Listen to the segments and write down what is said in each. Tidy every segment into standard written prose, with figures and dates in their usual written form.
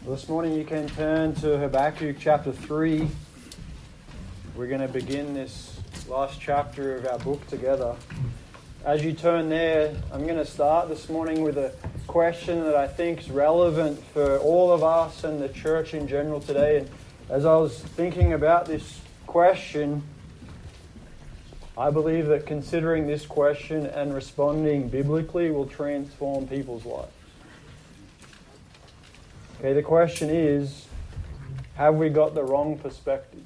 This morning you can turn to Habakkuk chapter 3. We're going to begin this last chapter of our book together. As you turn there, I'm going to start this morning with a question that I think is relevant for all of us and the church in general today. And as I was thinking about this question, I believe that considering this question and responding biblically will transform people's lives. Okay, the question is, have we got the wrong perspective?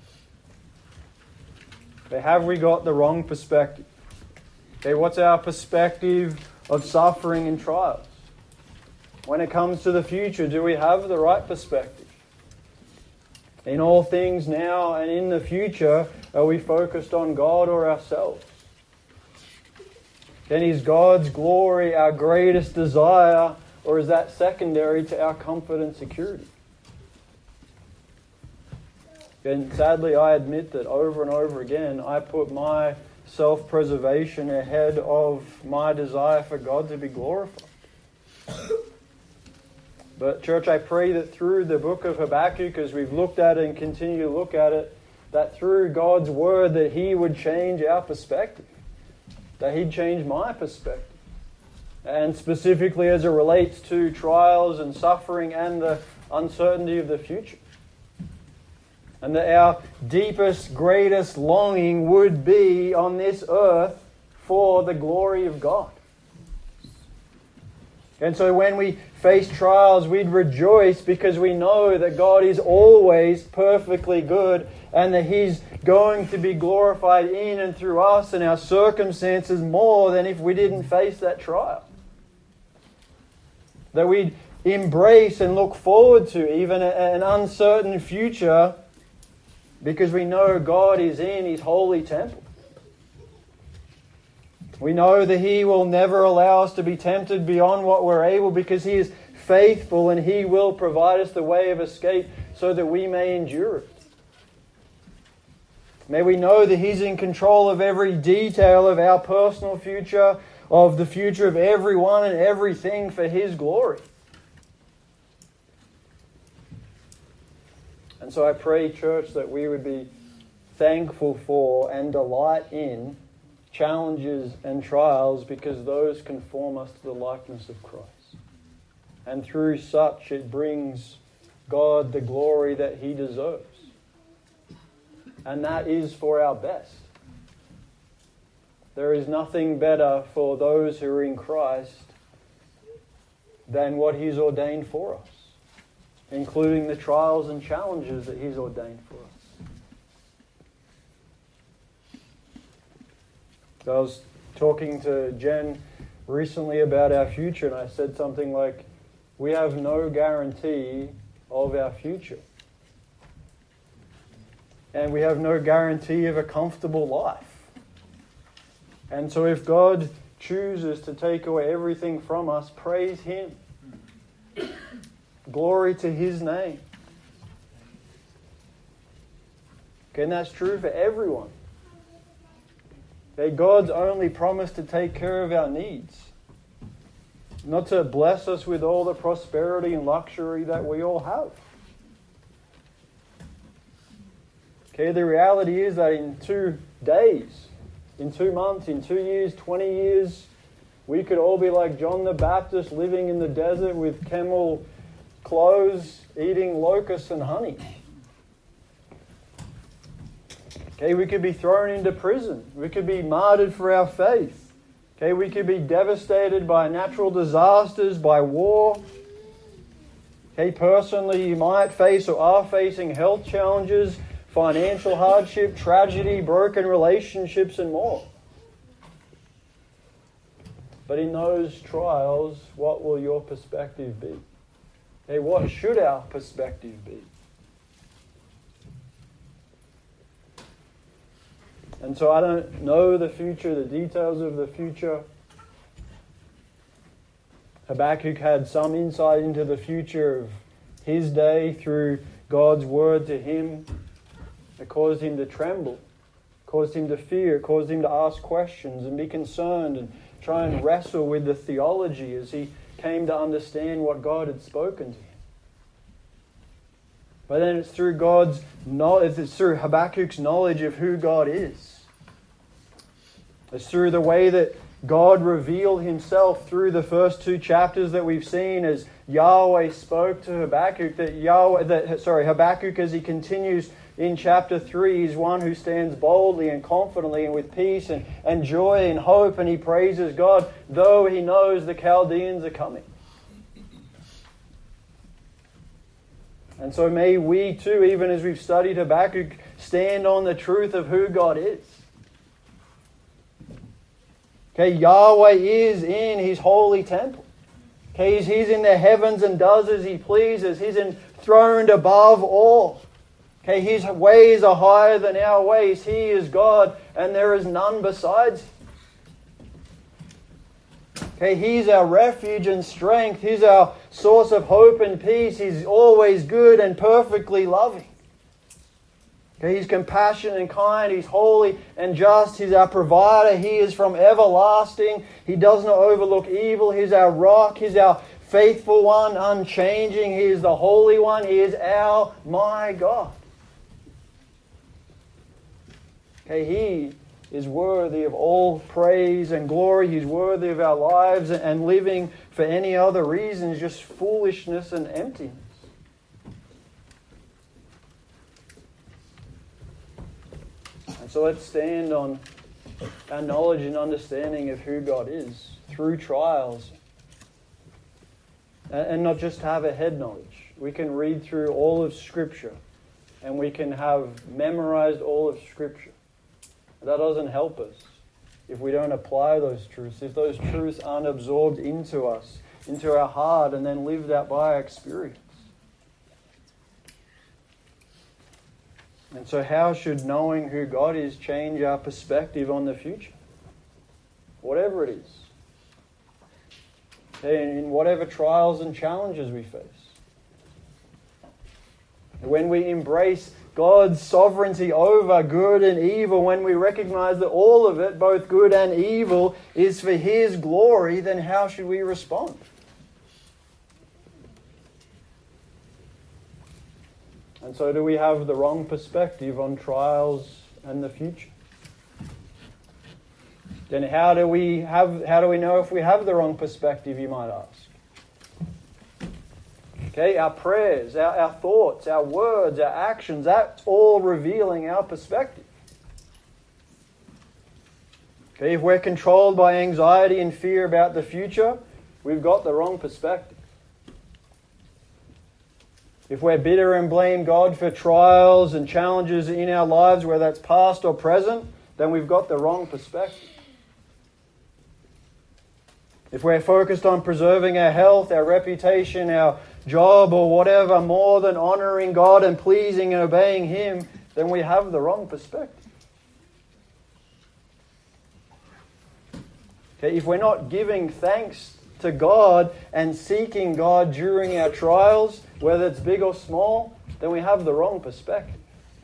Okay, have we got the wrong perspective? Okay, what's our perspective of suffering and trials? When it comes to the future, do we have the right perspective? In all things now and in the future, are we focused on God or ourselves? And is God's glory our greatest desire, or is that secondary to our comfort and security? And sadly, I admit that over and over again, I put my self-preservation ahead of my desire for God to be glorified. But church, I pray that through the book of Habakkuk, as we've looked at it and continue to look at it, that through God's word that He would change our perspective. That He'd change my perspective. And specifically as it relates to trials and suffering and the uncertainty of the future. And that our deepest, greatest longing would be on this earth for the glory of God. And so when we face trials, we'd rejoice because we know that God is always perfectly good and that He's going to be glorified in and through us and our circumstances more than if we didn't face that trial. That we'd embrace and look forward to even an uncertain future because we know God is in His holy temple. We know that He will never allow us to be tempted beyond what we're able because He is faithful and He will provide us the way of escape so that we may endure it. May we know that He's in control of every detail of our personal future, of the future of everyone and everything for His glory. And so I pray, church, that we would be thankful for and delight in challenges and trials because those conform us to the likeness of Christ. And through such it brings God the glory that He deserves. And that is for our best. There is nothing better for those who are in Christ than what He's ordained for us, including the trials and challenges that He's ordained for us. So I was talking to Jen recently about our future, and I said something like, we have no guarantee of our future. And we have no guarantee of a comfortable life. And so if God chooses to take away everything from us, praise Him. Glory to His name. Okay, and that's true for everyone. Okay, God's only promised to take care of our needs. Not to bless us with all the prosperity and luxury that we all have. Okay, the reality is that in 2 days, in 2 months, in 2 years, 20 years, we could all be like John the Baptist living in the desert with camel clothes, eating locusts and honey. Okay, we could be thrown into prison. We could be martyred for our faith. Okay, we could be devastated by natural disasters, by war. Okay, personally, you might face or are facing health challenges, financial hardship, tragedy, broken relationships, and more. But in those trials, what will your perspective be? Hey, what should our perspective be? And so I don't know the future, the details of the future. Habakkuk had some insight into the future of his day through God's word to him. It caused him to tremble, caused him to fear, caused him to ask questions and be concerned and try and wrestle with the theology as he came to understand what God had spoken to him. But then it's through God's knowledge, it's through Habakkuk's knowledge of who God is. It's through the way that God revealed himself through the first two chapters that we've seen as Yahweh spoke to Habakkuk, Habakkuk as he continues in chapter 3 is one who stands boldly and confidently and with peace and joy and hope, and he praises God though he knows the Chaldeans are coming. And so may we too, even as we've studied Habakkuk, stand on the truth of who God is. Okay, Yahweh is in his holy temple. Okay, he's in the heavens and does as he pleases. He's enthroned above all. Okay, his ways are higher than our ways. He is God and there is none besides him. Okay, he's our refuge and strength. He's our source of hope and peace. He's always good and perfectly loving. Okay, he's compassionate and kind. He's holy and just. He's our provider. He is from everlasting. He does not overlook evil. He's our rock. He's our faithful one, unchanging. He is the Holy One. He is my God. Okay, he is worthy of all praise and glory. He's worthy of our lives, and living for any other reason is just foolishness and emptiness. And so let's stand on our knowledge and understanding of who God is through trials. And not just have a head knowledge. We can read through all of Scripture and we can have memorized all of Scripture. That doesn't help us if we don't apply those truths, if those truths aren't absorbed into us, into our heart, and then lived out by our experience. And so how should knowing who God is change our perspective on the future? Whatever it is. In whatever trials and challenges we face. When we embrace God's sovereignty over good and evil, when we recognize that all of it, both good and evil, is for His glory, then how should we respond? And so do we have the wrong perspective on trials and the future? Then how do we know if we have the wrong perspective, you might ask? Okay, our prayers, our thoughts, our words, our actions, that's all revealing our perspective. Okay, if we're controlled by anxiety and fear about the future, we've got the wrong perspective. If we're bitter and blame God for trials and challenges in our lives, whether that's past or present, then we've got the wrong perspective. If we're focused on preserving our health, our reputation, our job or whatever, more than honouring God and pleasing and obeying Him, then we have the wrong perspective. Okay, if we're not giving thanks to God and seeking God during our trials, whether it's big or small, then we have the wrong perspective.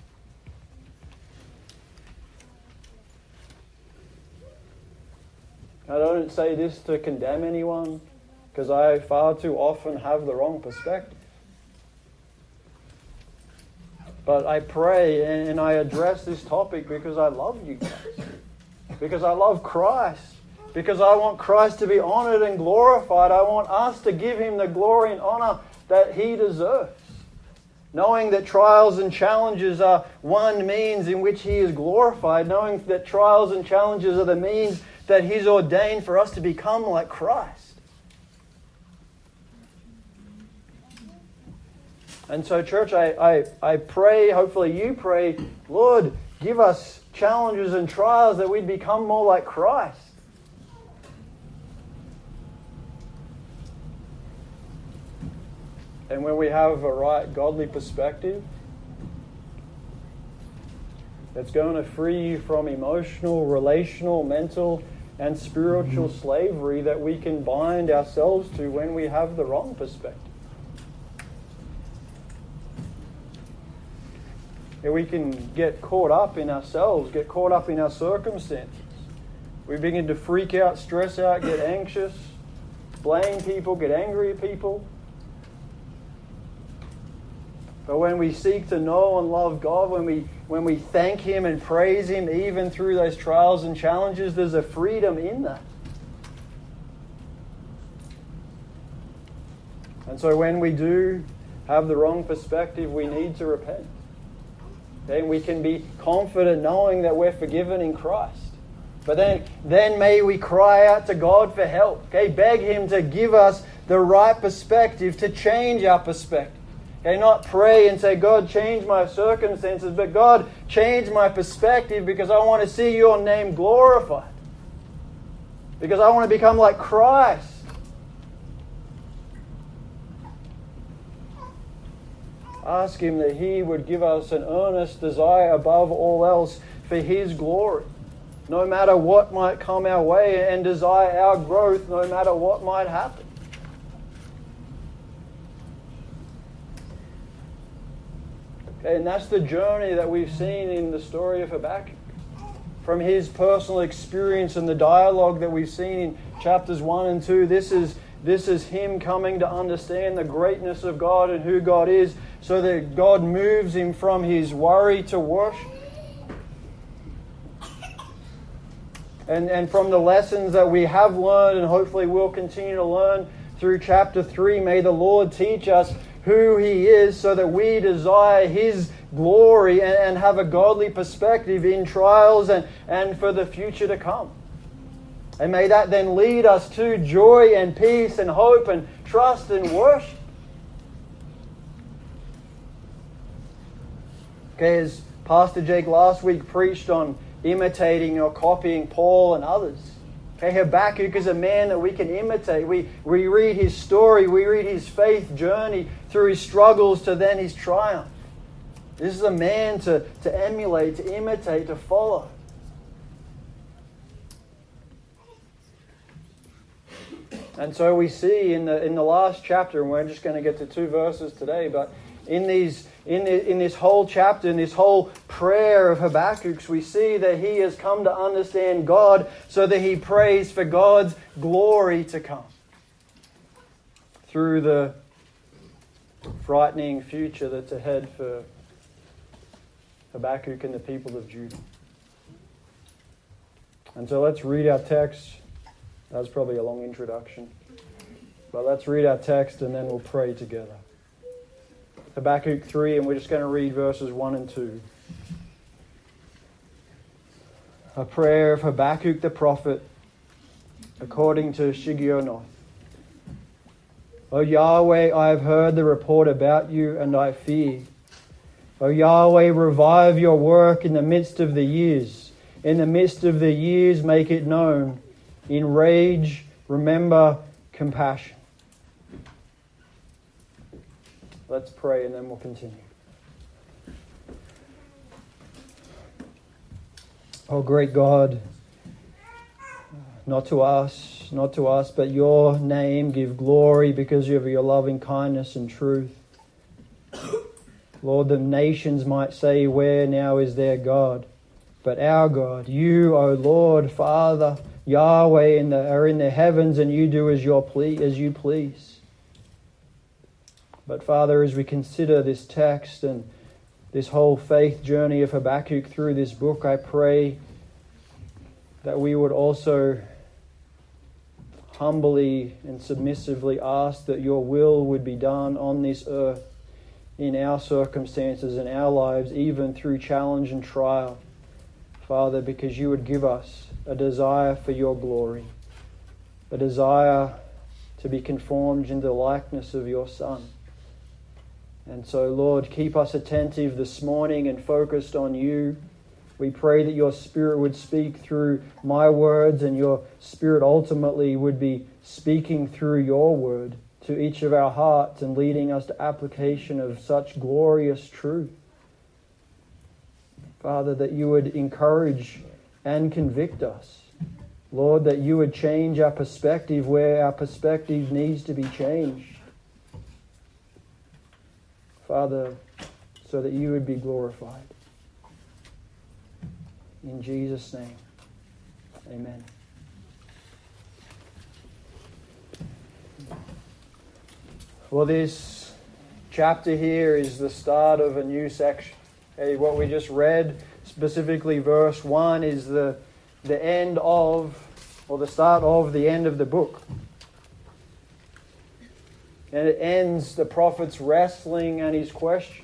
I don't say this to condemn anyone, because I far too often have the wrong perspective. But I pray and I address this topic because I love you guys. Because I love Christ. Because I want Christ to be honoured and glorified. I want us to give Him the glory and honour that He deserves. Knowing that trials and challenges are one means in which He is glorified. Knowing that trials and challenges are the means that He's ordained for us to become like Christ. And so, church, I pray, hopefully you pray, Lord, give us challenges and trials that we'd become more like Christ. And when we have a right godly perspective, that's going to free you from emotional, relational, mental, and spiritual slavery that we can bind ourselves to when we have the wrong perspective. And we can get caught up in ourselves, get caught up in our circumstances. We begin to freak out, stress out, get anxious, blame people, get angry at people. But when we seek to know and love God, when we thank Him and praise Him even through those trials and challenges, there's a freedom in that. And so when we do have the wrong perspective, we need to repent. Okay? We can be confident knowing that we're forgiven in Christ. But then may we cry out to God for help. Okay? Beg Him to give us the right perspective, to change our perspective. Okay? Not pray and say, God, change my circumstances, but God, change my perspective because I want to see Your name glorified. Because I want to become like Christ. Ask Him that He would give us an earnest desire above all else for His glory, no matter what might come our way, and desire our growth no matter what might happen. Okay, and that's the journey that we've seen in the story of Habakkuk. From his personal experience and the dialogue that we've seen in chapters 1 and 2, this is him coming to understand the greatness of God and who God is, so that God moves him from his worry to worship. And from the lessons that we have learned and hopefully will continue to learn through chapter 3, may the Lord teach us who He is so that we desire His glory and have a godly perspective in trials and for the future to come. And may that then lead us to joy and peace and hope and trust and worship. Okay, as Pastor Jake last week preached on imitating or copying Paul and others. Okay, Habakkuk is a man that we can imitate. We read his story, we read his faith journey through his struggles to then his triumph. This is a man to emulate, to imitate, to follow. And so we see in the last chapter, and we're just going to get to 2 verses today, but in this whole chapter, in this whole prayer of Habakkuk's, we see that he has come to understand God so that he prays for God's glory to come through the frightening future that's ahead for Habakkuk and the people of Judah. And so let's read our text. That was probably a long introduction. But let's read our text and then we'll pray together. Habakkuk 3, and we're just going to read verses 1 and 2. A prayer of Habakkuk the prophet, according to Shigionoth. O Yahweh, I have heard the report about you, and I fear. O Yahweh, revive your work in the midst of the years. In the midst of the years, make it known. In rage, remember compassion. Let's pray and then we'll continue. Oh, great God, not to us, but Your name give glory because of Your loving kindness and truth. Lord, the nations might say, where now is their God? But our God, You, O Lord, Father, Yahweh, are in the heavens, and You do as You please. But Father, as we consider this text and this whole faith journey of Habakkuk through this book, I pray that we would also humbly and submissively ask that Your will would be done on this earth, in our circumstances, in our lives, even through challenge and trial. Father, because You would give us a desire for Your glory, a desire to be conformed into the likeness of Your Son. And so, Lord, keep us attentive this morning and focused on You. We pray that Your Spirit would speak through my words, and Your Spirit ultimately would be speaking through Your word to each of our hearts and leading us to application of such glorious truth. Father, that You would encourage and convict us. Lord, that You would change our perspective where our perspective needs to be changed. Father, so that You would be glorified. In Jesus' name, amen. Well, this chapter here is the start of a new section. Okay, what we just read, specifically verse 1, is the end of, or the start of the end of the book. And it ends the prophet's wrestling and his questions.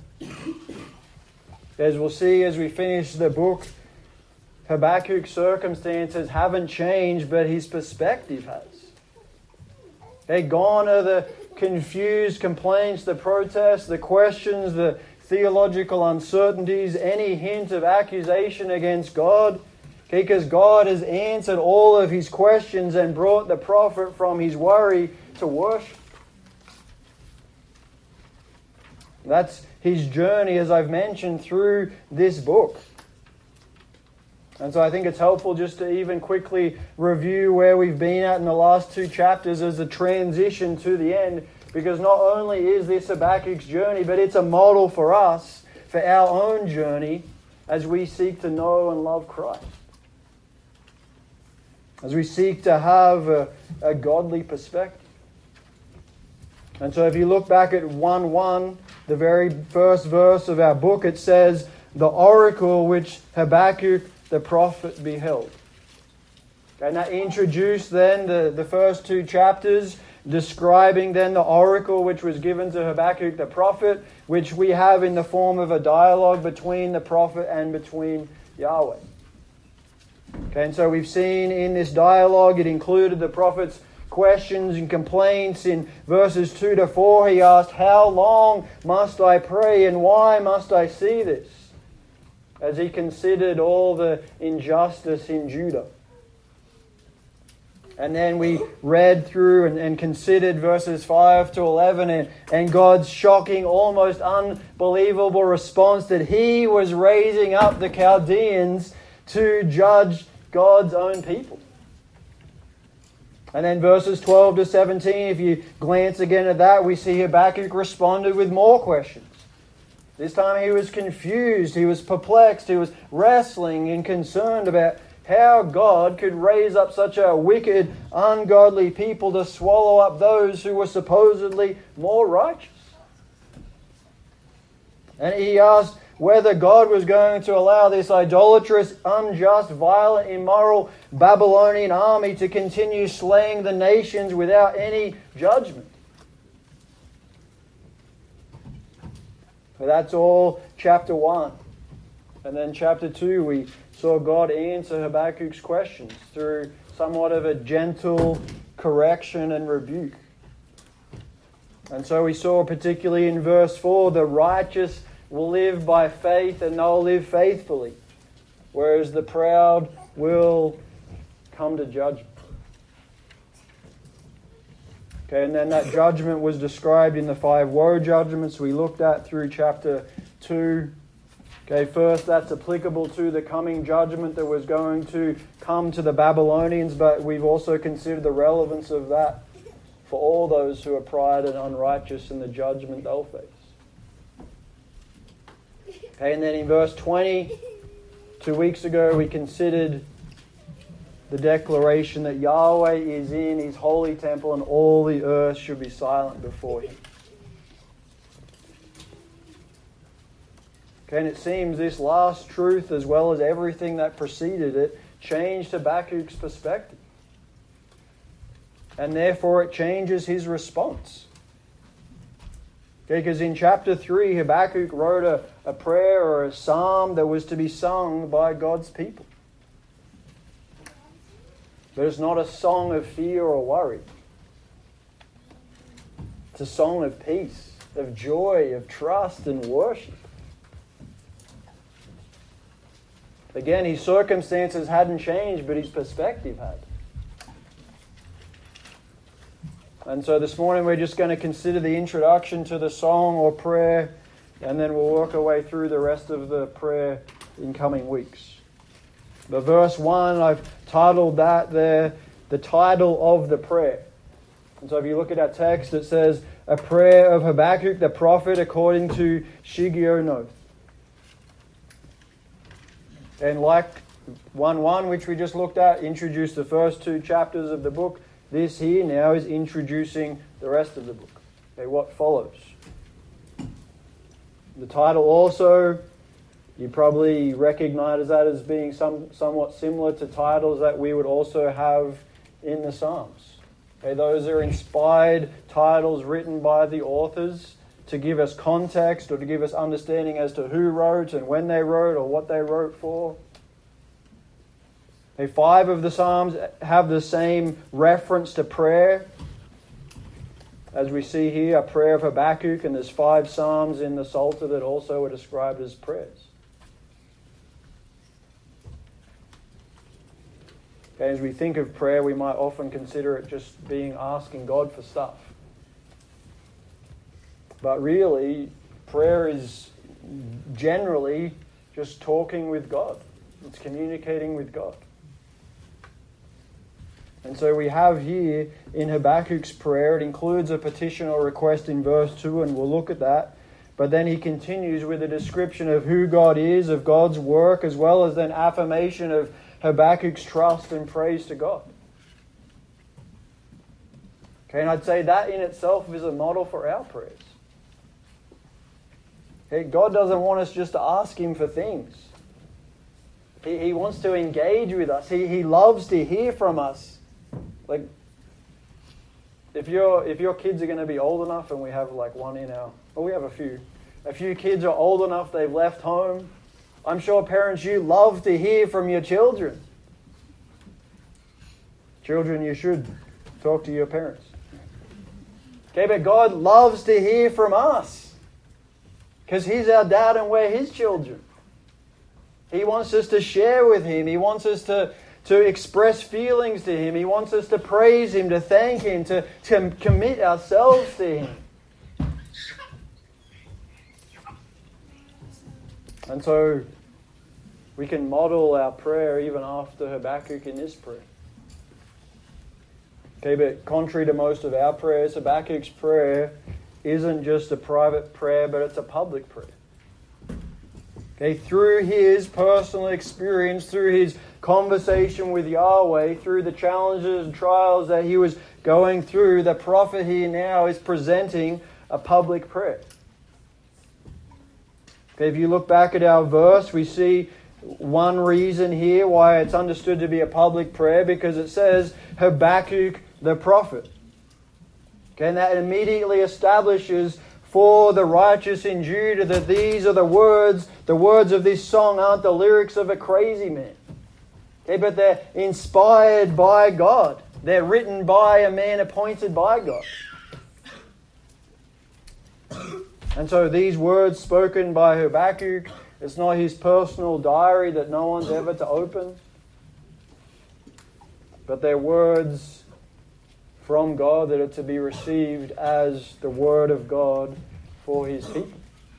As we'll see as we finish the book, Habakkuk's circumstances haven't changed, but his perspective has. Okay, gone are the confused complaints, the protests, the questions, the theological uncertainties, any hint of accusation against God. Okay, because God has answered all of his questions and brought the prophet from his worry to worship. That's his journey, as I've mentioned, through this book. And so I think it's helpful just to even quickly review where we've been at in the last two chapters as a transition to the end, because not only is this Habakkuk's journey, but it's a model for us, for our own journey, as we seek to know and love Christ. As we seek to have a godly perspective. And so if you look back at 1:1, the very first verse of our book, it says, "The oracle which Habakkuk the prophet beheld." Okay, and that introduced then the first two chapters, describing then the oracle which was given to Habakkuk the prophet, which we have in the form of a dialogue between the prophet and between Yahweh. Okay, and so we've seen in this dialogue, it included the prophet's questions and complaints. In verses 2 to 4, he asked, "How long must I pray, and why must I see this?" As he considered all the injustice in Judah. And then we read through and considered verses 5 to 11 and God's shocking, almost unbelievable response that he was raising up the Chaldeans to judge God's own people. And then verses 12 to 17, if you glance again at that, we see Habakkuk responded with more questions. This time he was confused, he was perplexed, he was wrestling and concerned about how God could raise up such a wicked, ungodly people to swallow up those who were supposedly more righteous. And he asked whether God was going to allow this idolatrous, unjust, violent, immoral Babylonian army to continue slaying the nations without any judgment. But that's all chapter 1. And then chapter 2, we saw God answer Habakkuk's questions through somewhat of a gentle correction and rebuke. And so we saw particularly in verse 4, the righteous will live by faith and they'll live faithfully, whereas the proud will come to judgment. Okay, and then that judgment was described in the 5 woe judgments we looked at through chapter 2. Okay, first that's applicable to the coming judgment that was going to come to the Babylonians, but we've also considered the relevance of that for all those who are pride and unrighteous in the judgment they'll face. Okay, and then in verse 20, 2 weeks ago, we considered the declaration that Yahweh is in his holy temple and all the earth should be silent before him. Okay, and it seems this last truth, as well as everything that preceded it, changed Habakkuk's perspective. And therefore it changes his response. Okay, because in chapter 3, Habakkuk wrote a prayer or a psalm that was to be sung by God's people. But it's not a song of fear or worry. It's a song of peace, of joy, of trust and worship. Again, his circumstances hadn't changed, but his perspective had. And so this morning we're just going to consider the introduction to the song or prayer, and then we'll work our way through the rest of the prayer in coming weeks. But verse 1, I've titled that there, the title of the prayer. And so if you look at our text, it says, a prayer of Habakkuk the prophet according to Shigionoth. And like 1:1, which we just looked at, introduced the first 2 chapters of the book, this here now is introducing the rest of the book. Okay, what follows. The title also, you probably recognize that as being somewhat similar to titles that we would also have in the Psalms. Okay, those are inspired titles written by the authors to give us context or to give us understanding as to who wrote and when they wrote or what they wrote for. Okay, 5 of the Psalms have the same reference to prayer. As we see here, a prayer of Habakkuk, and there's 5 Psalms in the Psalter that also are described as prayers. Okay, as we think of prayer, we might often consider it just being asking God for stuff. But really, prayer is generally just talking with God. It's communicating with God. And so we have here in Habakkuk's prayer, it includes a petition or request in verse 2, and we'll look at that. But then he continues with a description of who God is, of God's work, as well as an affirmation of Habakkuk's trust and praise to God. Okay, and I'd say that in itself is a model for our prayers. Okay, God doesn't want us just to ask Him for things. He wants to engage with us. He loves to hear from us. Like, if your kids are going to be old enough, and we have like one in our... Well, we have a few kids are old enough, they've left home. I'm sure parents, you love to hear from your children. Children, you should talk to your parents. Okay, but God loves to hear from us because He's our dad and we're His children. He wants us to share with Him. He wants us to express feelings to Him. He wants us to praise Him, to thank Him, to commit ourselves to Him. And so we can model our prayer even after Habakkuk in this prayer. Okay, but contrary to most of our prayers, Habakkuk's prayer isn't just a private prayer, but it's a public prayer. Okay, through his personal experience, through his conversation with Yahweh, through the challenges and trials that he was going through, the prophet here now is presenting a public prayer. Okay, if you look back at our verse, we see one reason here why it's understood to be a public prayer, because it says Habakkuk the prophet. Okay, and that immediately establishes for the righteous in Judah that these are the words of this song aren't the lyrics of a crazy man. Okay, but they're inspired by God. They're written by a man appointed by God. And so these words spoken by Habakkuk, it's not his personal diary that no one's ever to open, but they're words from God that are to be received as the Word of God for His people.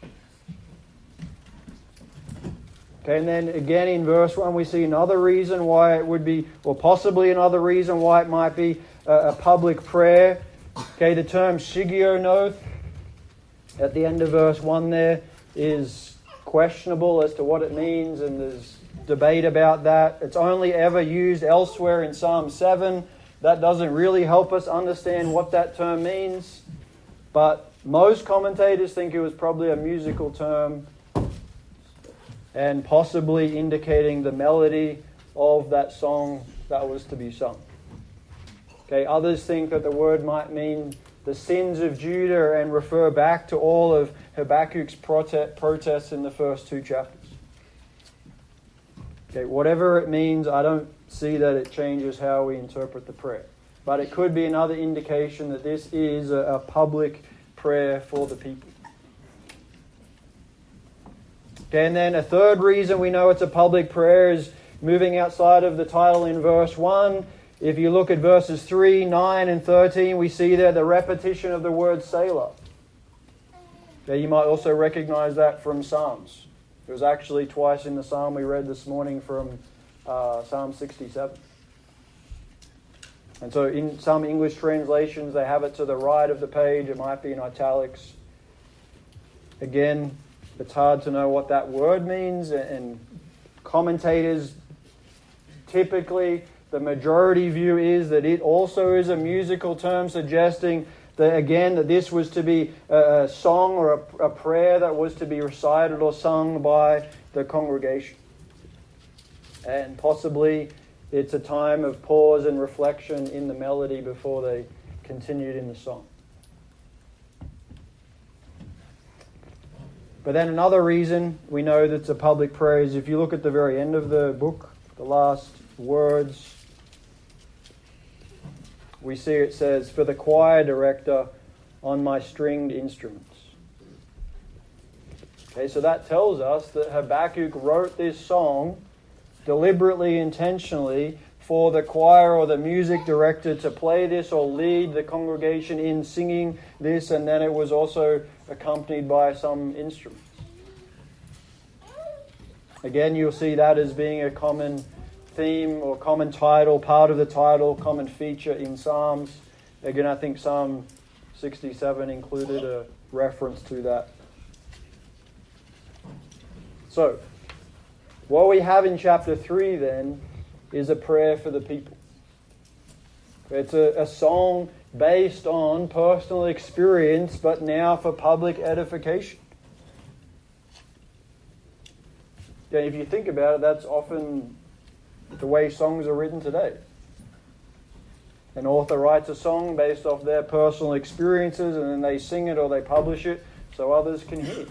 Okay, and then again in verse 1 we see another reason why it would be, or possibly another reason why it might be a public prayer. Okay, the term shigionoth at the end of verse 1 there is questionable as to what it means, and there's debate about that. It's only ever used elsewhere in Psalm 7. That doesn't really help us understand what that term means, but most commentators think it was probably a musical term and possibly indicating the melody of that song that was to be sung. Okay, others think that the word might mean the sins of Judah and refer back to all of Habakkuk's protests in the first 2 chapters. Okay, whatever it means, I don't see that it changes how we interpret the prayer. But it could be another indication that this is a public prayer for the people. Okay, and then a third reason we know it's a public prayer is moving outside of the title in verse 1. If you look at verses 3, 9, and 13, we see there the repetition of the word Selah. Okay, you might also recognize that from Psalms. It was actually twice in the psalm we read this morning from Psalm 67. And so in some English translations, they have it to the right of the page. It might be in italics. Again, it's hard to know what that word means, and commentators typically, the majority view is that it also is a musical term suggesting that this was to be a song or a prayer that was to be recited or sung by the congregation. And possibly it's a time of pause and reflection in the melody before they continued in the song. But then another reason we know that it's a public prayer is if you look at the very end of the book, the last words, we see it says, "For the choir director on my stringed instruments." Okay, so that tells us that Habakkuk wrote this song deliberately, intentionally, for the choir or the music director to play this or lead the congregation in singing this, and then it was also accompanied by some instruments. Again, you'll see that as being a common theme or common title, part of the title, common feature in Psalms. Again, I think Psalm 67 included a reference to that. So, what we have in chapter 3 then is a prayer for the people. It's a song based on personal experience, but now for public edification. Yeah, if you think about it, that's often the way songs are written today. An author writes a song based off their personal experiences, and then they sing it or they publish it so others can hear.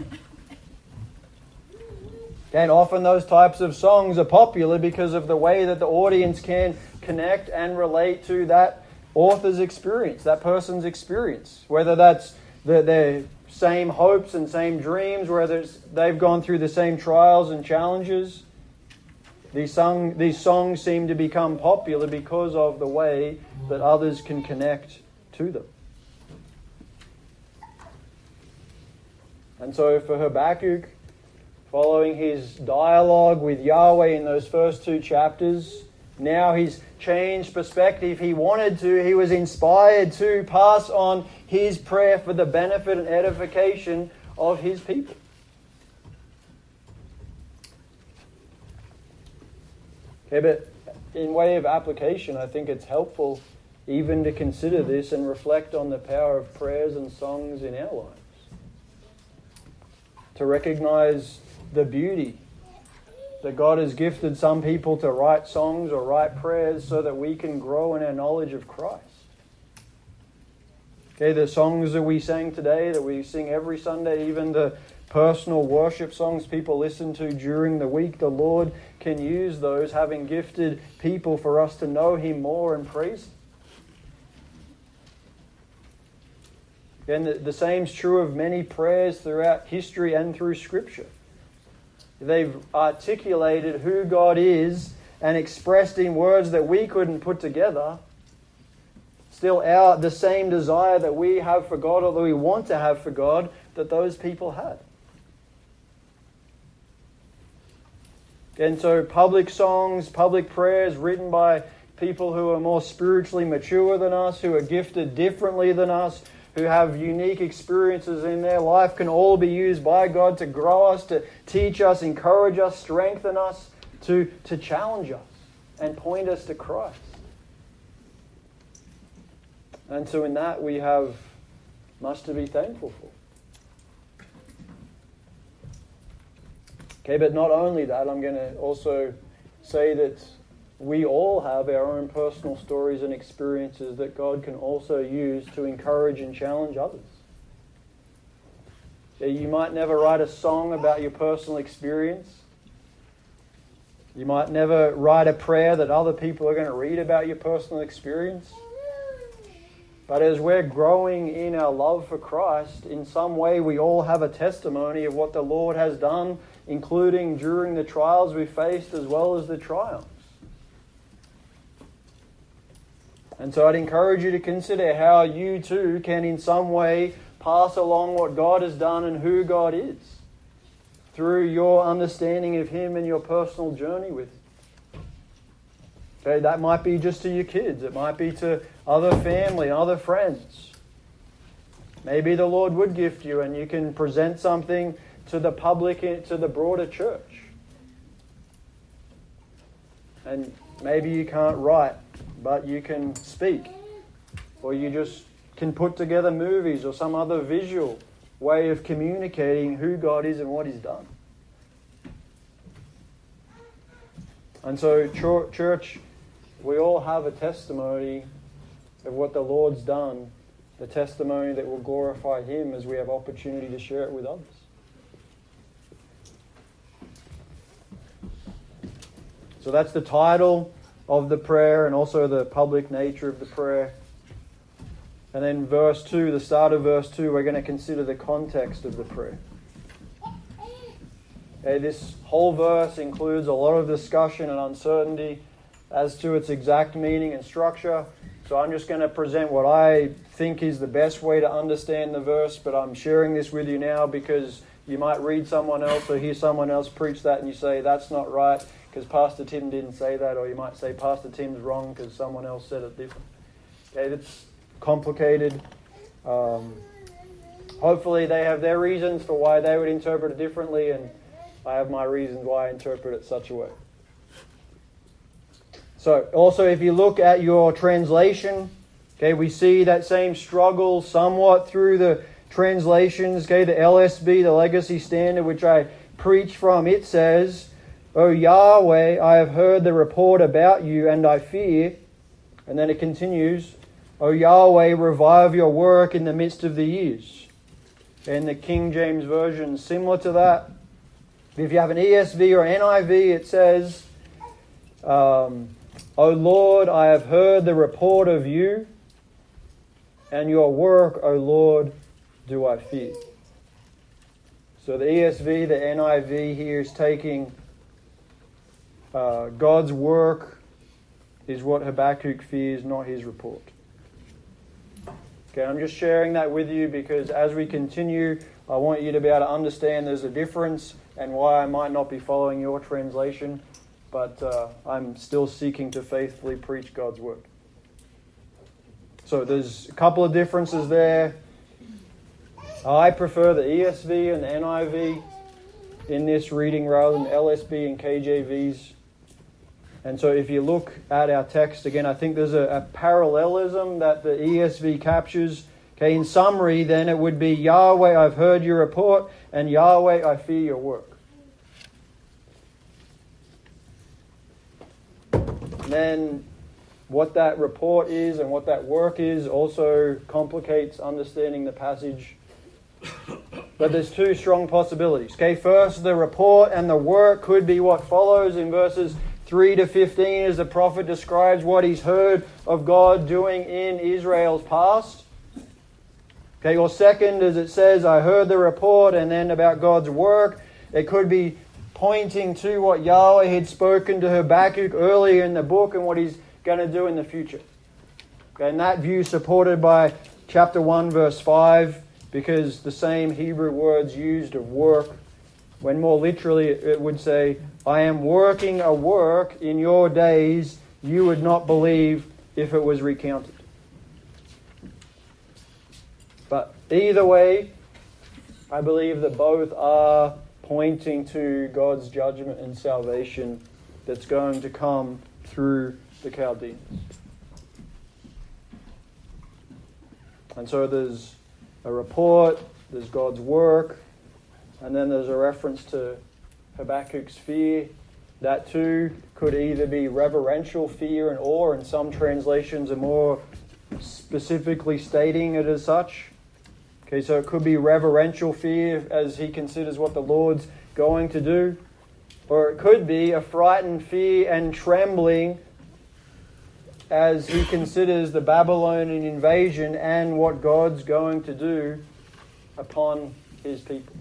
And often those types of songs are popular because of the way that the audience can connect and relate to that author's experience, that person's experience. Whether that's their same hopes and same dreams, whether they've gone through the same trials and challenges. These songs seem to become popular because of the way that others can connect to them. And so for Habakkuk, following his dialogue with Yahweh in those first 2 chapters, now he's changed perspective. He was inspired to pass on his prayer for the benefit and edification of his people. Okay, but in way of application, I think it's helpful even to consider this and reflect on the power of prayers and songs in our lives. To recognize the beauty that God has gifted some people to write songs or write prayers so that we can grow in our knowledge of Christ. Okay, the songs that we sang today, that we sing every Sunday, even the personal worship songs people listen to during the week, the Lord can use those, having gifted people for us to know Him more and praise Him. And the same is true of many prayers throughout history and through Scripture. They've articulated who God is and expressed in words that we couldn't put together. Still, the same desire that we have for God, or that we want to have for God, that those people had. And so public songs, public prayers written by people who are more spiritually mature than us, who are gifted differently than us, who have unique experiences in their life, can all be used by God to grow us, to teach us, encourage us, strengthen us, to challenge us and point us to Christ. And so in that we have much to be thankful for. Okay, but not only that, I'm going to also say that we all have our own personal stories and experiences that God can also use to encourage and challenge others. You might never write a song about your personal experience. You might never write a prayer that other people are going to read about your personal experience. But as we're growing in our love for Christ, in some way we all have a testimony of what the Lord has done, including during the trials we faced as well as the triumphs. And so I'd encourage you to consider how you too can in some way pass along what God has done and who God is through your understanding of Him and your personal journey with Him. Okay, that might be just to your kids. It might be to other family, other friends. Maybe the Lord would gift you and you can present something to the public, to the broader church. And maybe you can't write, but you can speak. Or you just can put together movies or some other visual way of communicating who God is and what He's done. And so, church, we all have a testimony of what the Lord's done, the testimony that will glorify Him as we have opportunity to share it with others. So that's the title of the prayer and also the public nature of the prayer. And then verse 2, the start of verse 2, we're going to consider the context of the prayer. Okay, this whole verse includes a lot of discussion and uncertainty as to its exact meaning and structure. So I'm just going to present what I think is the best way to understand the verse, but I'm sharing this with you now because you might read someone else or hear someone else preach that and you say, that's not right because Pastor Tim didn't say that, or you might say Pastor Tim's wrong because someone else said it different. Okay, that's complicated. Hopefully they have their reasons for why they would interpret it differently, and I have my reasons why I interpret it such a way. So, also if you look at your translation, okay, we see that same struggle somewhat through the translations. Okay, the LSB, the Legacy Standard, which I preach from, it says, "O Yahweh, I have heard the report about you, and I fear." And then it continues, "O Yahweh, revive your work in the midst of the years." And the King James Version, similar to that. If you have an ESV or NIV, it says, "O Lord, I have heard the report of you, and your work, O Lord, do I fear." So the ESV, the NIV here is taking God's work is what Habakkuk fears, not his report. Okay, I'm just sharing that with you because as we continue, I want you to be able to understand there's a difference and why I might not be following your translation, but I'm still seeking to faithfully preach God's word. So there's a couple of differences there. I prefer the ESV and the NIV in this reading rather than LSB and KJVs. And so if you look at our text again, I think there's a parallelism that the ESV captures. Okay, in summary, then it would be, "Yahweh, I've heard your report, and Yahweh, I fear your work." And then what that report is and what that work is also complicates understanding the passage. But there's two strong possibilities. Okay, first, the report and the work could be what follows in verses 3 to 15 as the prophet describes what he's heard of God doing in Israel's past. Okay, or second, as it says, "I heard the report," and then about God's work, it could be pointing to what Yahweh had spoken to Habakkuk earlier in the book and what He's going to do in the future. Okay, and that view supported by chapter 1, verse 5, because the same Hebrew words used of work, when more literally it would say, "I am working a work in your days you would not believe if it was recounted." But either way, I believe that both are pointing to God's judgment and salvation that's going to come through the Chaldeans. And so there's a report, there's God's work, and then there's a reference to Habakkuk's fear. That too could either be reverential fear and awe, and some translations are more specifically stating it as such. Okay, so it could be reverential fear as he considers what the Lord's going to do. Or it could be a frightened fear and trembling as he considers the Babylonian invasion and what God's going to do upon his people.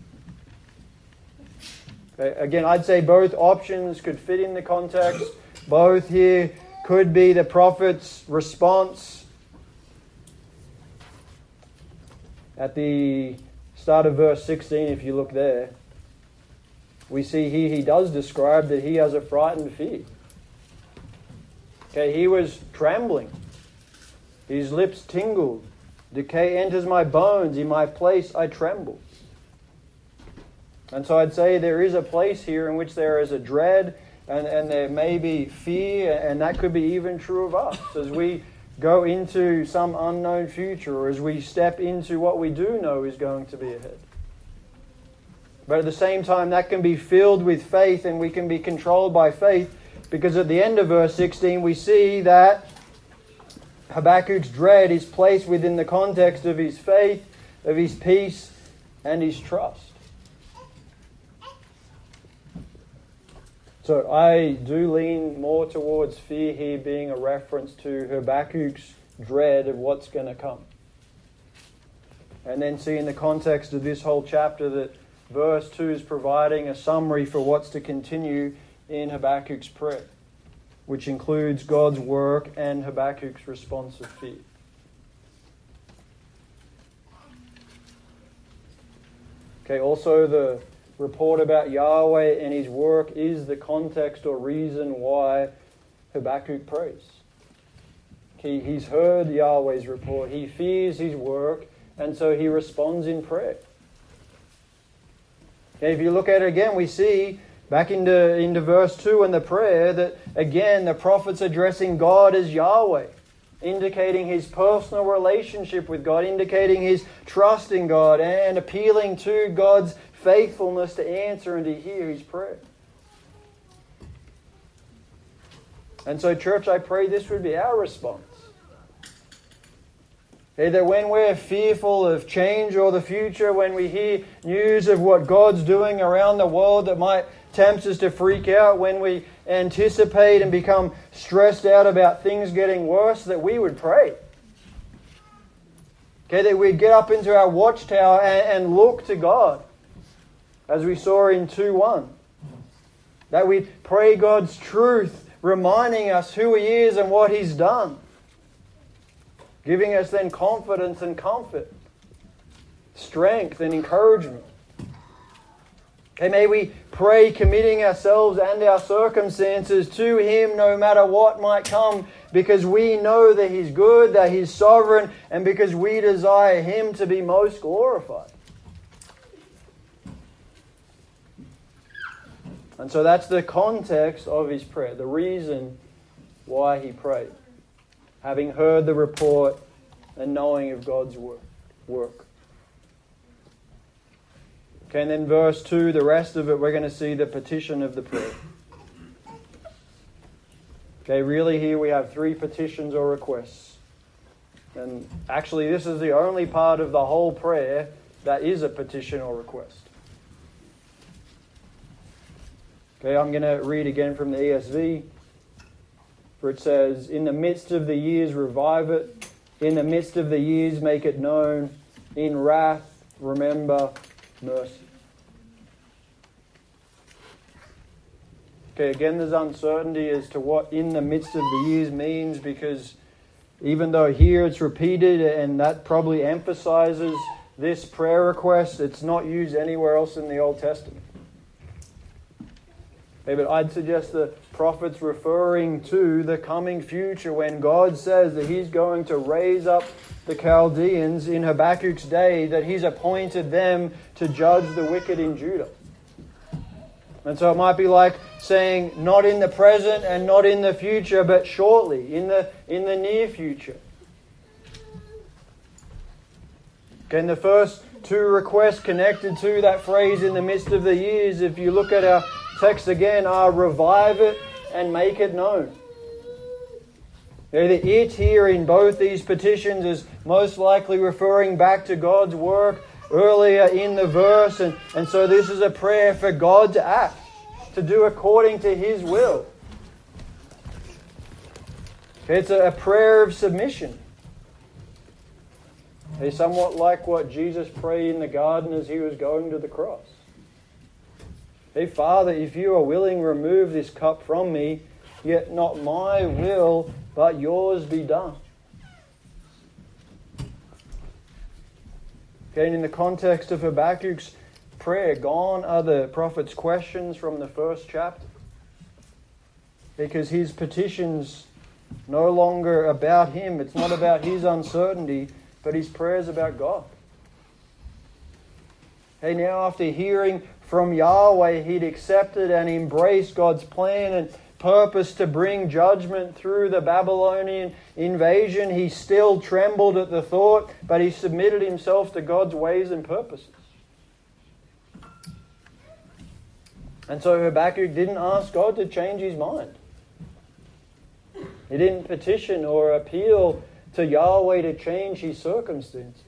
Okay, again, I'd say both options could fit in the context. Both here could be the prophet's response. At the start of verse 16, if you look there, we see here he does describe that he has a frightened fear. Okay, he was trembling. His lips tingled. Decay enters my bones. In my place I tremble. And so I'd say there is a place here in which there is a dread and there may be fear, and that could be even true of us as we go into some unknown future, or as we step into what we do know is going to be ahead. But at the same time, that can be filled with faith and we can be controlled by faith, because at the end of verse 16 we see that Habakkuk's dread is placed within the context of his faith, of his peace, and his trust. So I do lean more towards fear here being a reference to Habakkuk's dread of what's going to come. And then see in the context of this whole chapter that verse 2 is providing a summary for what's to continue in Habakkuk's prayer, which includes God's work and Habakkuk's response of fear. Okay, also the report about Yahweh and His work is the context or reason why Habakkuk prays. He's heard Yahweh's report, he fears His work, and so he responds in prayer. Okay, if you look at it again, we see back into verse 2 in the prayer that, again, the prophet's addressing God as Yahweh, indicating his personal relationship with God, indicating his trust in God, and appealing to God's faithfulness to answer and to hear his prayer. And so, church, I pray this would be our response. Okay, that when we're fearful of change or the future, when we hear news of what God's doing around the world that might tempt us to freak out, when we anticipate and become stressed out about things getting worse, that we would pray. Okay, that we'd get up into our watchtower and look to God, as we saw in 2:1. That we'd pray God's truth, reminding us who He is and what He's done, giving us then confidence and comfort, strength and encouragement. Okay, may we pray committing ourselves and our circumstances to Him no matter what might come, because we know that He's good, that He's sovereign, and because we desire Him to be most glorified. And so that's the context of his prayer, the reason why he prayed, having heard the report and knowing of God's work. Okay, and then verse 2, the rest of it, we're going to see the petition of the prayer. Okay, really here we have 3 petitions or requests. And actually this is the only part of the whole prayer that is a petition or request. Okay, I'm going to read again from the ESV, where it says, "In the midst of the years revive it, in the midst of the years make it known, in wrath remember mercy." Okay, again there's uncertainty as to what "in the midst of the years" means, because even though here it's repeated and that probably emphasizes this prayer request, it's not used anywhere else in the Old Testament. But I'd suggest the prophet's referring to the coming future when God says that He's going to raise up the Chaldeans in Habakkuk's day, that He's appointed them to judge the wicked in Judah. And so it might be like saying, not in the present and not in the future, but shortly, in the near future. Okay, and the first 2 requests connected to that phrase, "in the midst of the years," if you look at our text again, are "revive it" and "make it known." The "it" here in both these petitions is most likely referring back to God's work earlier in the verse, and so this is a prayer for God to act, to do according to His will. It's a prayer of submission. It's somewhat like what Jesus prayed in the garden as He was going to the cross. "Hey, Father, if You are willing, remove this cup from me, yet not my will, but Yours be done." Okay, and in the context of Habakkuk's prayer, gone are the prophet's questions from the first chapter, because his petition's no longer about him. It's not about his uncertainty, but his prayer's about God. Hey, now after hearing from Yahweh, he'd accepted and embraced God's plan and purpose to bring judgment through the Babylonian invasion, he still trembled at the thought, but he submitted himself to God's ways and purposes. And so Habakkuk didn't ask God to change his mind. He didn't petition or appeal to Yahweh to change his circumstances.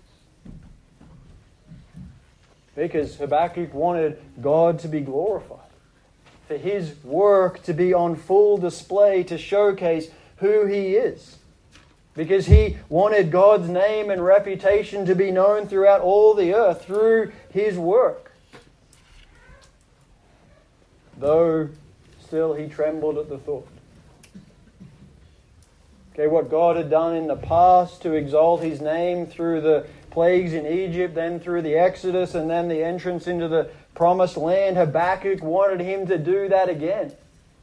Because Habakkuk wanted God to be glorified, for his work to be on full display to showcase who he is. Because he wanted God's name and reputation to be known throughout all the earth through his work. Though still he trembled at the thought. Okay, what God had done in the past to exalt his name through the plagues in Egypt, then through the Exodus, and then the entrance into the promised land, Habakkuk wanted him to do that again.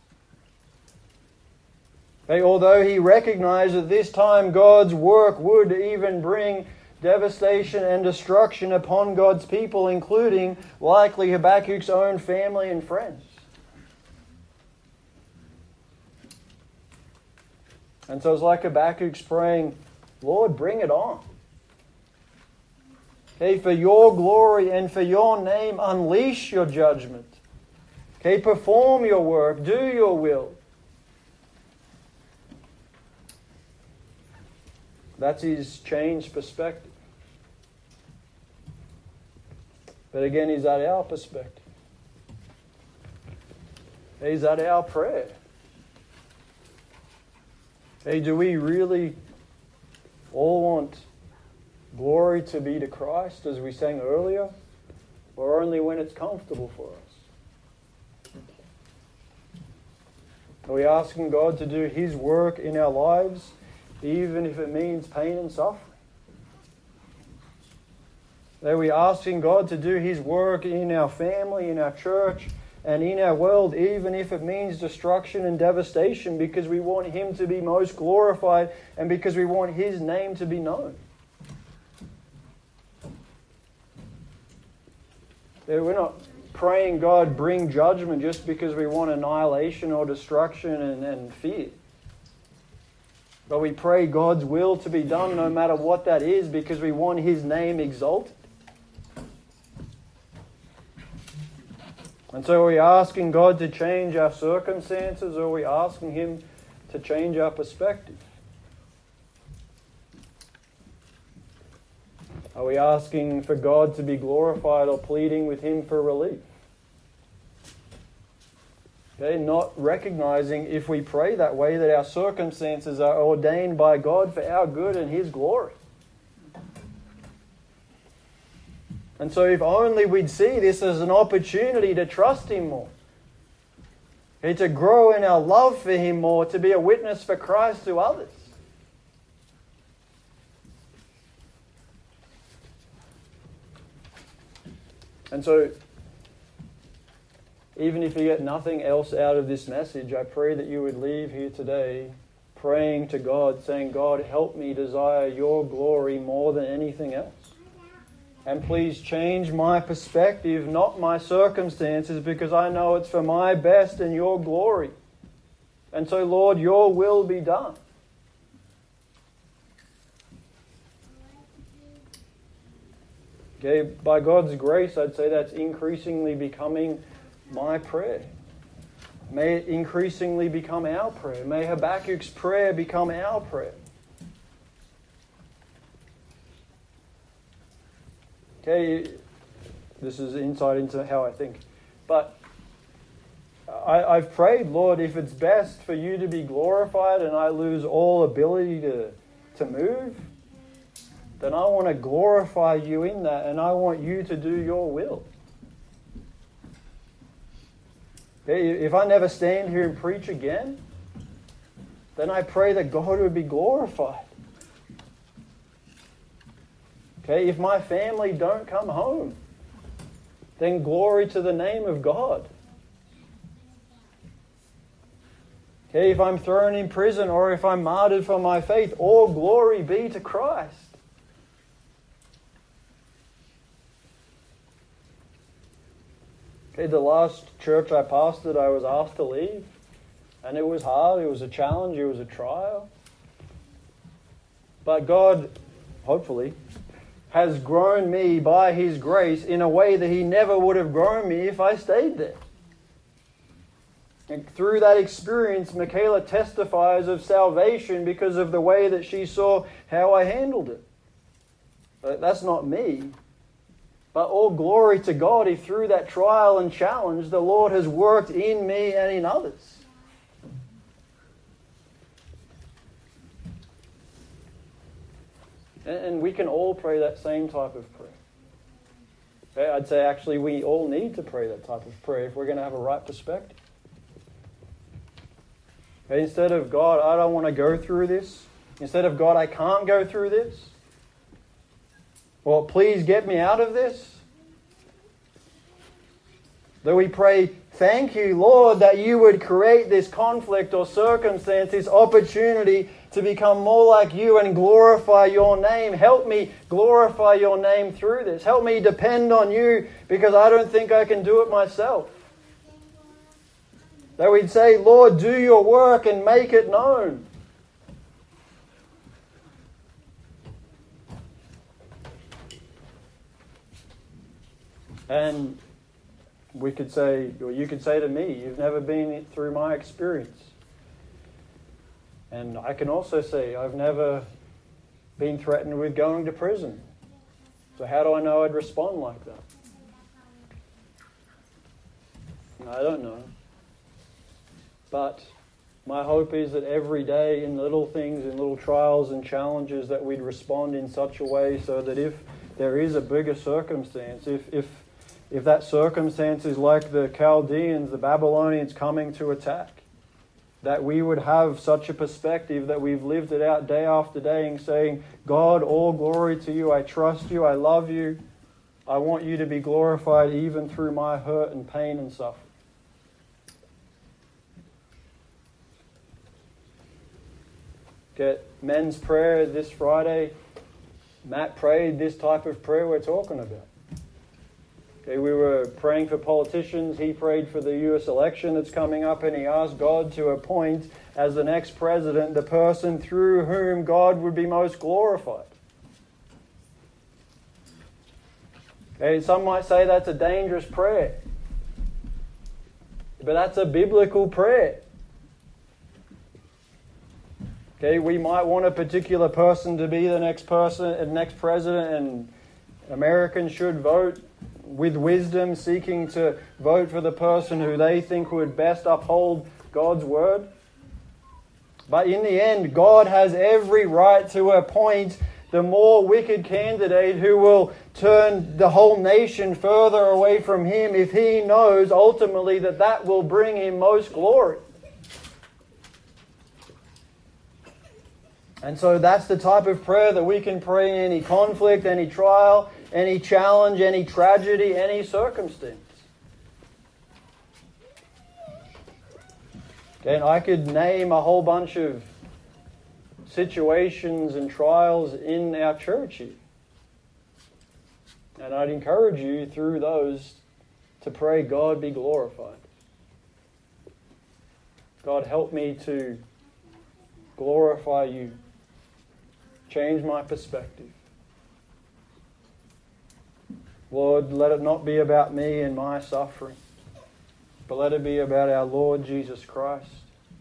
Okay, although he recognized that this time God's work would even bring devastation and destruction upon God's people, including likely Habakkuk's own family and friends. And so it's like Habakkuk's praying, Lord, bring it on. Okay, for your glory and for your name, unleash your judgment. Okay, perform your work, do your will. That's his changed perspective. But again, is that our perspective? Is that our prayer? Hey, do we really all want glory to be to Christ, as we sang earlier, or only when it's comfortable for us? Are we asking God to do his work in our lives, even if it means pain and suffering? Are we asking God to do his work in our family, in our church, and in our world, even if it means destruction and devastation, because we want him to be most glorified and because we want his name to be known? We're not praying God bring judgment just because we want annihilation or destruction and fear. But we pray God's will to be done no matter what that is, because we want his name exalted. And so are we asking God to change our circumstances, or are we asking him to change our perspective? Are we asking for God to be glorified or pleading with him for relief? Okay, not recognizing, if we pray that way, that our circumstances are ordained by God for our good and his glory. And so if only we'd see this as an opportunity to trust him more, okay, to grow in our love for him more, to be a witness for Christ to others. And so, even if you get nothing else out of this message, I pray that you would leave here today praying to God, saying, God, help me desire your glory more than anything else. And please change my perspective, not my circumstances, because I know it's for my best and your glory. And so, Lord, your will be done. Okay, by God's grace, I'd say that's increasingly becoming my prayer. May it increasingly become our prayer. May Habakkuk's prayer become our prayer. Okay, this is insight into how I think. But I've prayed, Lord, if it's best for you to be glorified and I lose all ability to move, then I want to glorify you in that, and I want you to do your will. Okay, if I never stand here and preach again, then I pray that God would be glorified. Okay, if my family don't come home, then glory to the name of God. Okay, if I'm thrown in prison or if I'm martyred for my faith, all glory be to Christ. Okay, the last church I pastored, I was asked to leave. And it was hard, it was a challenge, it was a trial. But God, hopefully, has grown me by His grace in a way that He never would have grown me if I stayed there. And through that experience, Michaela testifies of salvation because of the way that she saw how I handled it. But that's not me. But all glory to God if through that trial and challenge the Lord has worked in me and in others. And we can all pray that same type of prayer. Okay, I'd say actually we all need to pray that type of prayer if we're going to have a right perspective. Okay, instead of, God, I don't want to go through this. Instead of, God, I can't go through this. Well, please get me out of this. That we pray, thank you, Lord, that you would create this conflict or circumstance, this opportunity to become more like you and glorify your name. Help me glorify your name through this. Help me depend on you because I don't think I can do it myself. That we'd say, Lord, do your work and make it known. And we could say, or you could say to me, you've never been through my experience. And I can also say, I've never been threatened with going to prison. So how do I know I'd respond like that? I don't know. But my hope is that every day in little things, in little trials and challenges, that we'd respond in such a way so that if there is a bigger circumstance, if that circumstance is like the Chaldeans, the Babylonians coming to attack, that we would have such a perspective that we've lived it out day after day and saying, God, all glory to you, I trust you, I love you, I want you to be glorified even through my hurt and pain and suffering. Get men's prayer this Friday. Matt prayed this type of prayer we're talking about. Okay, we were praying for politicians. He prayed for the US election that's coming up, and he asked God to appoint as the next president the person through whom God would be most glorified. Okay, some might say that's a dangerous prayer, but that's a biblical prayer. Okay, we might want a particular person to be the next president, and Americans should vote with wisdom, seeking to vote for the person who they think would best uphold God's word. But in the end, God has every right to appoint the more wicked candidate who will turn the whole nation further away from Him if He knows ultimately that that will bring Him most glory. And so that's the type of prayer that we can pray in any conflict, any trial, any challenge, any tragedy, any circumstance. Okay, and I could name a whole bunch of situations and trials in our church here. And I'd encourage you through those to pray, God be glorified. God, help me to glorify you. Change my perspective. Lord, let it not be about me and my suffering, but let it be about our Lord Jesus Christ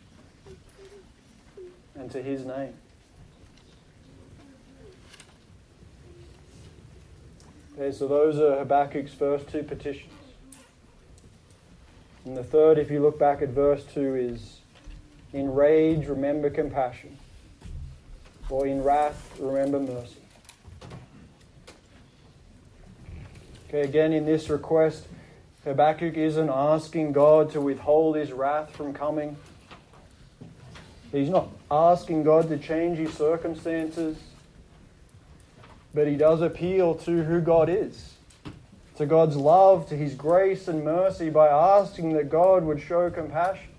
and to His name. Okay, so those are Habakkuk's first two petitions. And the third, if you look back at verse 2, is in rage, remember compassion. Or in wrath, remember mercy. Okay, again, in this request, Habakkuk isn't asking God to withhold His wrath from coming. He's not asking God to change his circumstances. But he does appeal to who God is. To God's love, to His grace and mercy by asking that God would show compassion.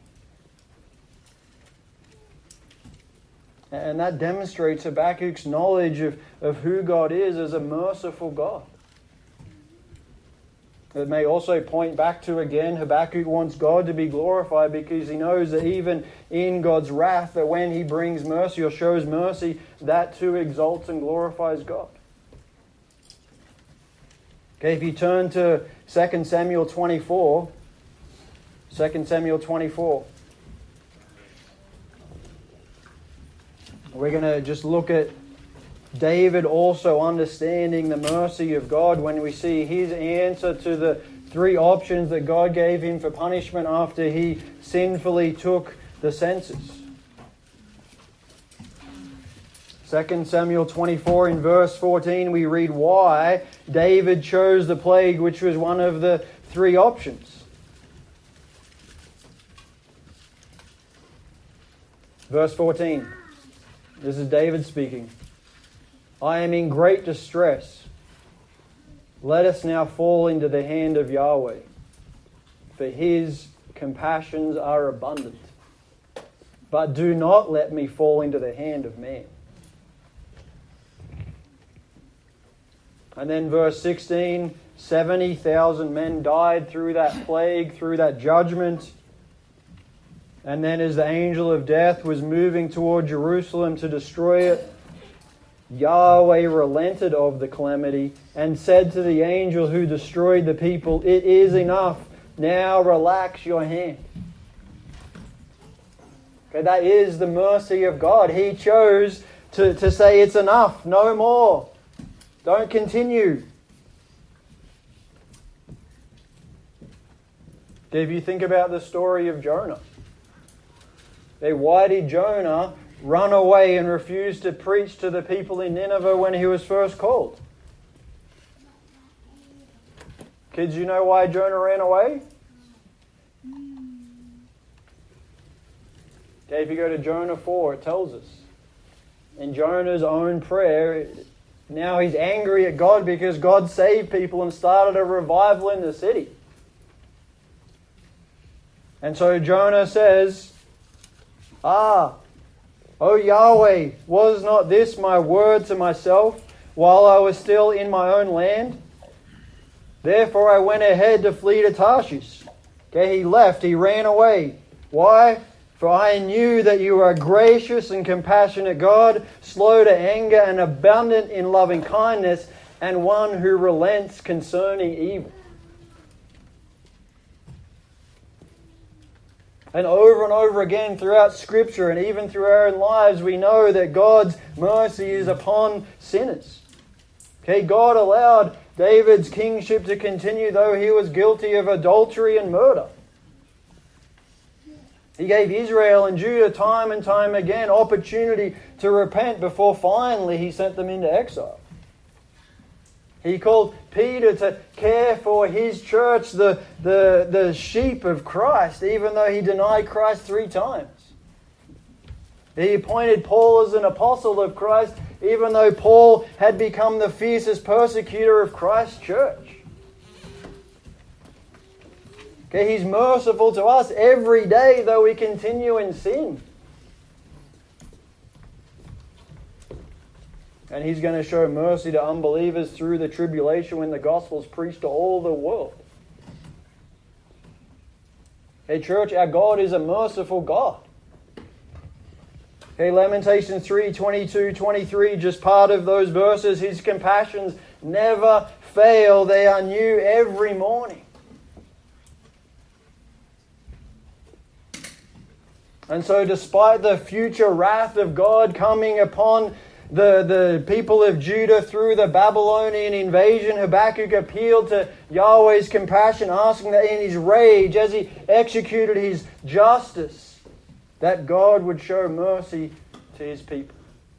And that demonstrates Habakkuk's knowledge of who God is as a merciful God. It may also point back to, again, Habakkuk wants God to be glorified because he knows that even in God's wrath, that when he brings mercy or shows mercy, that too exalts and glorifies God. Okay, if you turn to 2 Samuel 24, 2 Samuel 24. We're going to just look at David also understanding the mercy of God when we see his answer to the three options that God gave him for punishment after he sinfully took the census. 2 Samuel 24 in verse 14 we read why David chose the plague, which was one of the three options. Verse 14. This is David speaking. I am in great distress. Let us now fall into the hand of Yahweh, for his compassions are abundant. But do not let me fall into the hand of man. And then verse 16, 70,000 men died through that plague, through that judgment. And then as the angel of death was moving toward Jerusalem to destroy it, Yahweh relented of the calamity and said to the angel who destroyed the people, it is enough. Now relax your hand. Okay, that is the mercy of God. He chose to say it's enough. No more. Don't continue. If you think about the story of Jonah, why did Jonah run away and refuse to preach to the people in Nineveh when he was first called? Kids, you know why Jonah ran away? Okay, if you go to Jonah 4, it tells us. In Jonah's own prayer, now he's angry at God because God saved people and started a revival in the city. And so Jonah says, O Yahweh, was not this my word to myself while I was still in my own land? Therefore I went ahead to flee to Tarshish. Okay, he left, he ran away. Why? For I knew that you are a gracious and compassionate God, slow to anger and abundant in loving kindness, and one who relents concerning evil. And over again throughout Scripture and even through our own lives, we know that God's mercy is upon sinners. Okay, God allowed David's kingship to continue though he was guilty of adultery and murder. He gave Israel and Judah time and time again opportunity to repent before finally he sent them into exile. He called Peter to care for his church, the sheep of Christ, even though he denied Christ 3 times. He appointed Paul as an apostle of Christ, even though Paul had become the fiercest persecutor of Christ's church. Okay, he's merciful to us every day, though we continue in sin. And he's going to show mercy to unbelievers through the tribulation when the gospel is preached to all the world. Hey church, our God is a merciful God. Okay, Lamentations 3, 22, 23, just part of those verses. His compassions never fail. They are new every morning. And so despite the future wrath of God coming upon the people of Judah through the Babylonian invasion, Habakkuk appealed to Yahweh's compassion, asking that in his rage, as he executed his justice, that God would show mercy to his people.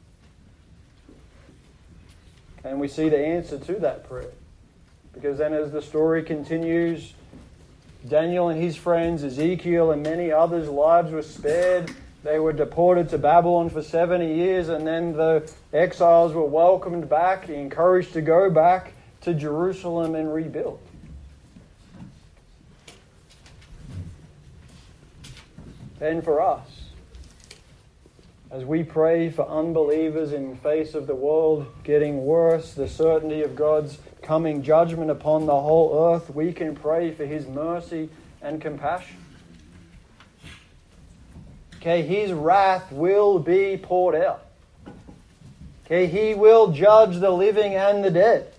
And we see the answer to that prayer. Because then as the story continues, Daniel and his friends, Ezekiel and many others' lives were spared. They were deported to Babylon for 70 years, and then the exiles were welcomed back, encouraged to go back to Jerusalem and rebuild. And for us, as we pray for unbelievers in the face of the world getting worse, the certainty of God's coming judgment upon the whole earth, we can pray for His mercy and compassion. Okay, His wrath will be poured out. Okay, He will judge the living and the dead.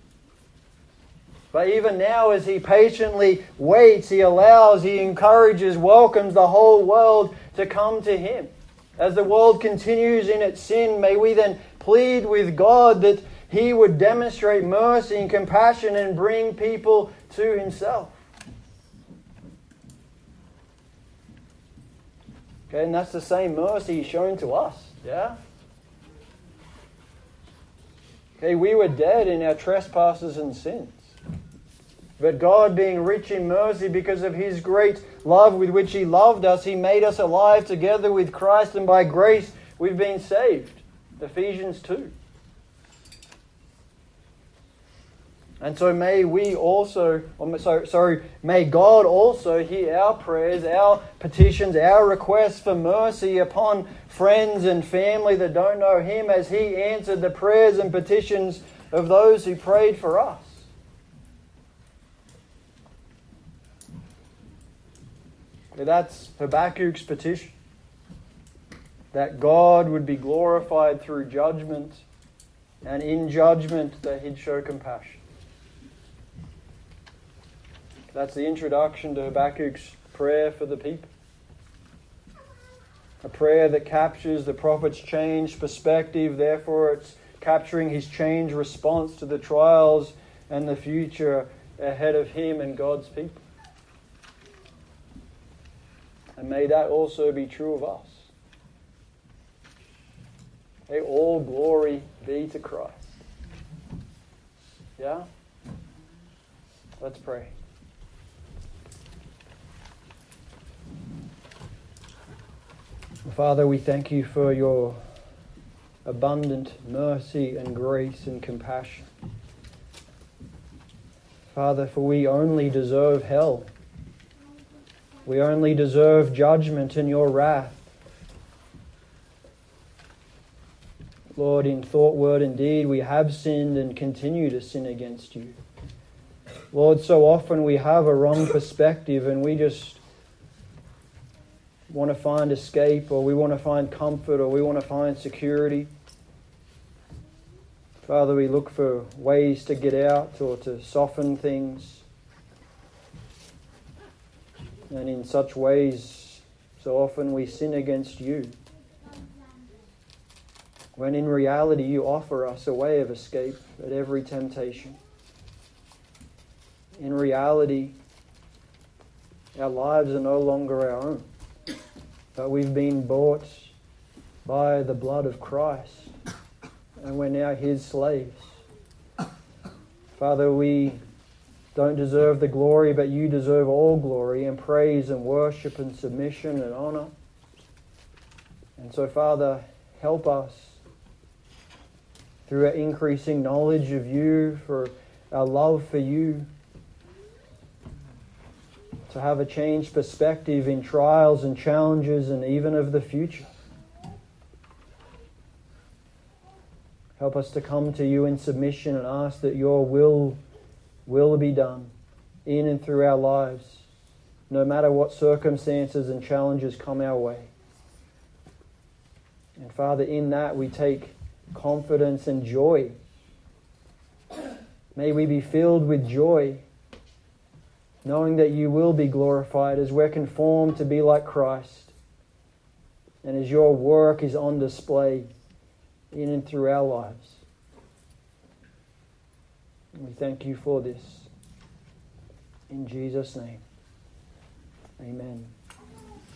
But even now, as He patiently waits, He allows, He encourages, welcomes the whole world to come to Him. As the world continues in its sin, may we then plead with God that He would demonstrate mercy and compassion and bring people to Himself. Okay, and that's the same mercy He's shown to us. Yeah? Okay, we were dead in our trespasses and sins. But God, being rich in mercy because of His great love with which He loved us, He made us alive together with Christ, and by grace we've been saved. Ephesians 2. And so may may God also hear our prayers, our petitions, our requests for mercy upon friends and family that don't know Him, as He answered the prayers and petitions of those who prayed for us. That's Habakkuk's petition. That God would be glorified through judgment, and in judgment that He'd show compassion. That's the introduction to Habakkuk's prayer for the people. A prayer that captures the prophet's changed perspective, therefore it's capturing his changed response to the trials and the future ahead of him and God's people. And may that also be true of us. May all glory be to Christ. Yeah? Let's pray. Father, we thank You for Your abundant mercy and grace and compassion. Father, for we only deserve hell. We only deserve judgment and Your wrath. Lord, in thought, word, and deed, we have sinned and continue to sin against You. Lord, so often we have a wrong perspective and we just want to find escape, or we want to find comfort, or we want to find security. Father, we look for ways to get out or to soften things. And in such ways, so often we sin against You. When in reality You offer us a way of escape at every temptation. In reality, our lives are no longer our own. But we've been bought by the blood of Christ, and we're now His slaves. Father, we don't deserve the glory, but You deserve all glory and praise and worship and submission and honor. And so, Father, help us through our increasing knowledge of You, for our love for You, to have a changed perspective in trials and challenges and even of the future. Help us to come to You in submission and ask that Your will be done in and through our lives, no matter what circumstances and challenges come our way. And Father, in that we take confidence and joy. May we be filled with joy, knowing that You will be glorified as we're conformed to be like Christ, and as Your work is on display in and through our lives. And we thank You for this. In Jesus' name.